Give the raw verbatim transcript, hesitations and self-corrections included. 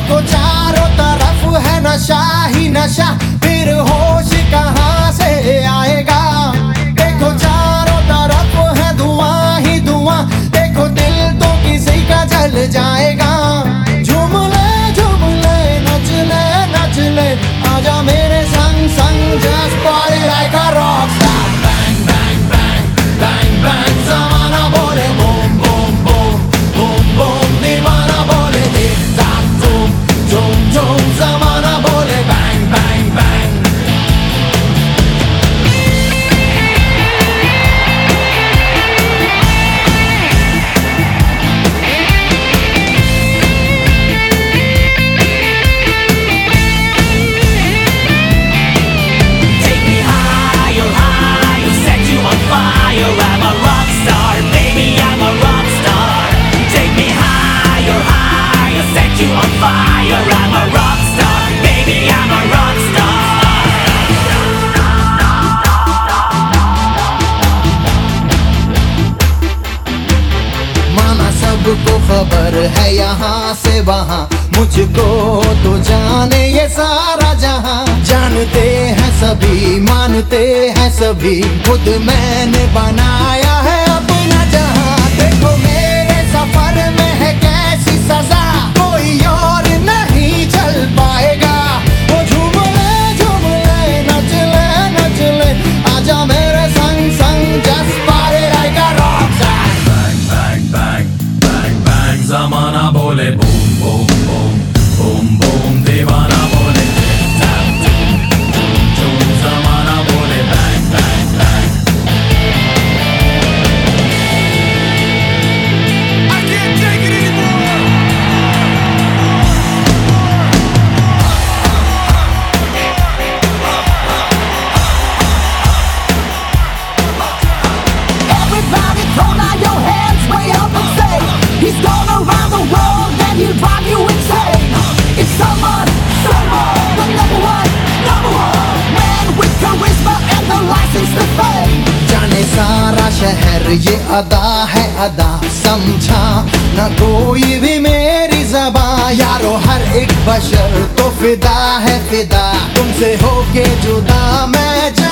देखो चारों तरफ है नशा ही नशा, फिर होश कहाँ से आएगा। देखो चारों तरफ है धुआं ही धुआं, देखो दिल तो किसी का जल जाएगा। झूम ले झूम ले नच ले नच ले, आजा मेरे संग संग, just party like a rockstar। Bang bang bang bang bang, ज़माना बोले boom boom boom boom boom, दीवाना बोले टिक टाक धूम धूम धूम, ज़माना बोले bang bang bang। सबको खबर है यहाँ से वहाँ, मुझको तो जाने ये सारा जहाँ। जानते हैं सभी मानते हैं सभी, खुद मैंने बनाया है अपना जहाँ। देखो मेरे सफर में है कैसी सजा, कोई और नहीं चल पाएगा। वो झूम ले झूम ले नच ले नच ले, आजा मेरे संग संग, just party like a rockstar। Bang bang bang, ज़माना बोले boom boom boom boom boom, दीवाना बोले टिक टाक धूम धूम धूम, ज़माना बोले bang bang bang. I can't take it anymore। Everybody throw down your hands way up and say, he's gone around the world and he'll drive you insane। It's someone, someone, the number one, number one man with charisma and the license to fame। जाने सारा शहर ये अदा है अदा, समझा न कोई भी मेरी ज़बां। यारो हर एक बशर तो फिदा है फिदा, तुमसे होके जुदा मैं